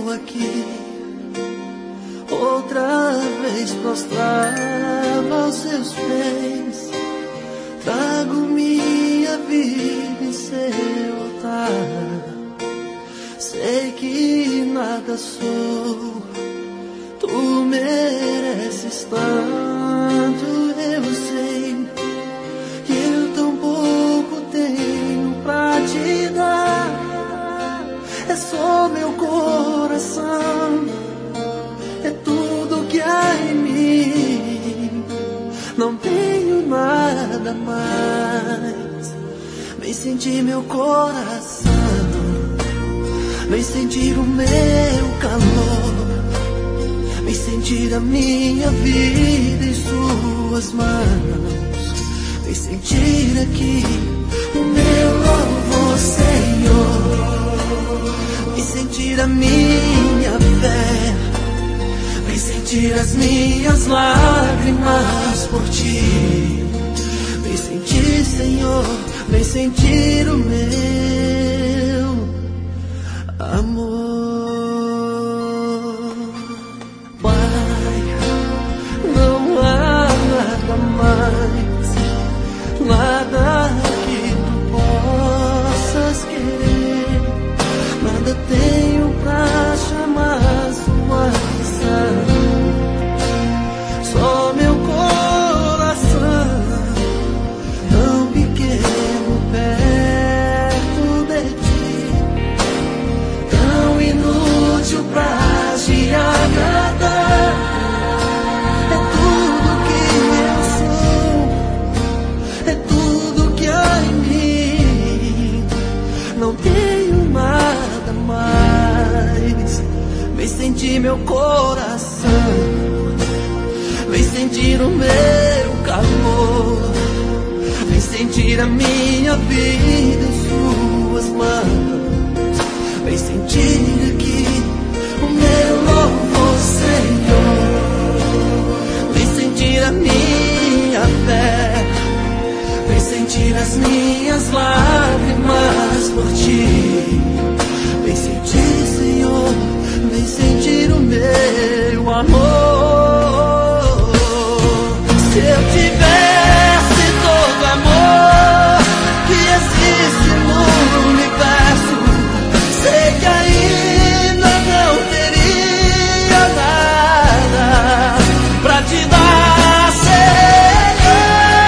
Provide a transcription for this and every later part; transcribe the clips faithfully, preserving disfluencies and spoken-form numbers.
estou aqui, outra vez prostrado aos seus pés. Trago minha vida em seu altar. Sei que nada sou, tu mereces tanto, eu sei. Que eu tão pouco tenho pra te dar. É só meu coração, é tudo que há em mim. Não tenho nada mais. Vem sentir meu coração, vem sentir o meu calor, vem sentir a minha vida em suas mãos. Vem sentir aqui o meu louvor, Senhor. Vem sentir a minha fé, vem sentir as minhas lágrimas por ti. Vem sentir, Senhor, vem sentir o meu amor. Pai, não há nada mais, nada que tu possas querer. Nada tenho pra chamar sua atenção. Só meu coração, tão pequeno perto de ti, tão inútil pra te agradar. É tudo que eu sou, é tudo que há em mim. Não tenho nada mais. Vem sentir meu coração, vem sentir o meu calor, vem sentir a minha vida em suas mãos. Vem sentir aqui o meu louvor, Senhor. Vem sentir a minha fé, vem sentir as minhas lágrimas por ti. Vem sentir, Senhor, vem sentir o meu amor. Se eu tivesse todo amor que existe no universo, sei que ainda não teria nada pra te dar, Senhor.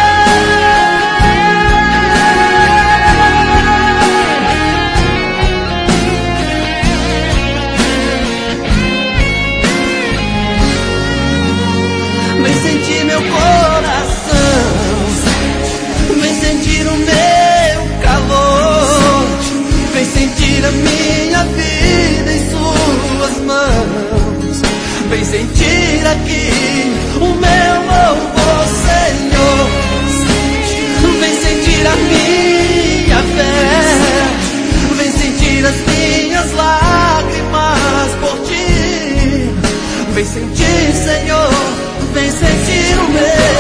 Vem sentir meu coração, vem sentir o meu calor, vem sentir a minha vida em suas mãos. Vem sentir aqui o meu louvor, Senhor. Vem sentir a minha fé, vem sentir as minhas lágrimas por ti. Vem sentir, Senhor, vem sentir o meu